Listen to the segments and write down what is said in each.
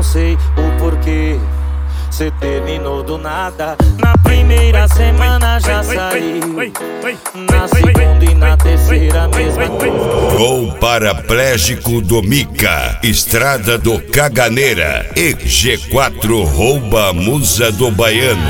sei o porquê. Cê terminou do nada. Na primeira semana já saiu, na segunda e na terceira mesma coisa. Gol paraplégico do Mica, Estrada do Caganeira e G4 rouba a musa do baiano.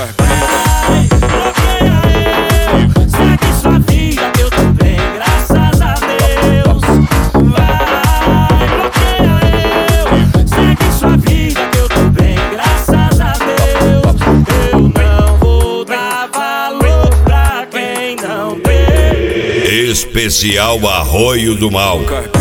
Segue sua vida que eu tô bem, graças a Deus. Vai, bloqueia eu. Segue sua vida que eu tô bem, graças a Deus. Eu não vou dar valor pra quem não tem. Especial Arroio do Mal.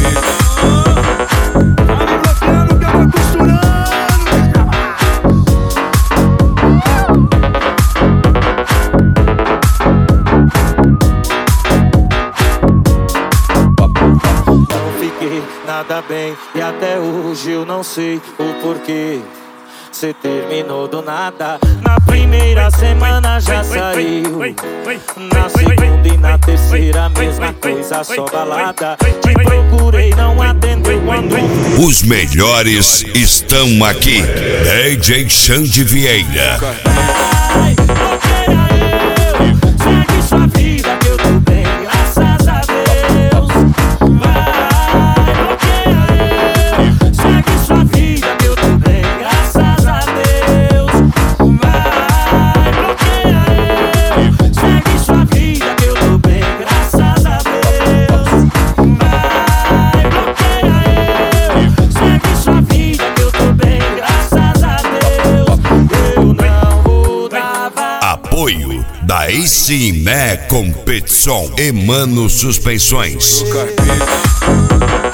Nada bem, e até hoje eu não sei o porquê. Cê terminou do nada. Na primeira semana já saiu, na segunda e na terceira mesma coisa, só balada. Te procurei, não atendeu quando... Os melhores estão aqui. DJ Xande Vieira. Vai, bloqueia eu. Segue sua vida que eu tô bem, graças a Deus. Vai, bloqueia eu. Segue sua vida que eu tô bem, graças a Deus. Vai, bloqueia eu. Segue sua vida que eu tô bem, graças a Deus. Vai, bloqueia eu. Segue sua vida que eu tô bem, graças a Deus. Eu não vou dar valor. Apoio da Icimé Competição e Mano Suspensões.